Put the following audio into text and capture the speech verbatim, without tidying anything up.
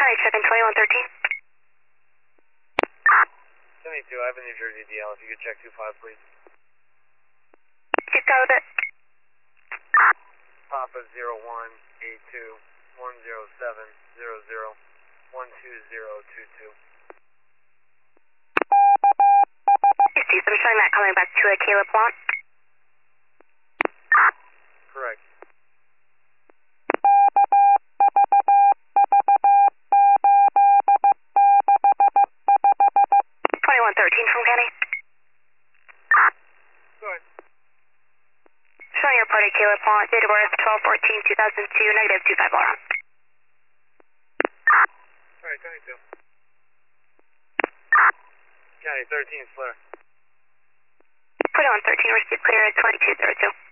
County check in twenty-one thirteen. seventy-two, I have a New Jersey D L. If you could check two five, please. Keep going with it. Papa zero one eight two one zero seven zero zero one two zero two two. Steve, I'm showing that coming back to a Caleb Plant. Correct. twenty-one thirteen from County. Go ahead. Showing your party Caleb Plant, date of birth twelve fourteen two thousand two, negative two five alarm. Alright, twenty-two. County thirteen, flare. twenty-one thirteen, received clear at twenty-two zero two.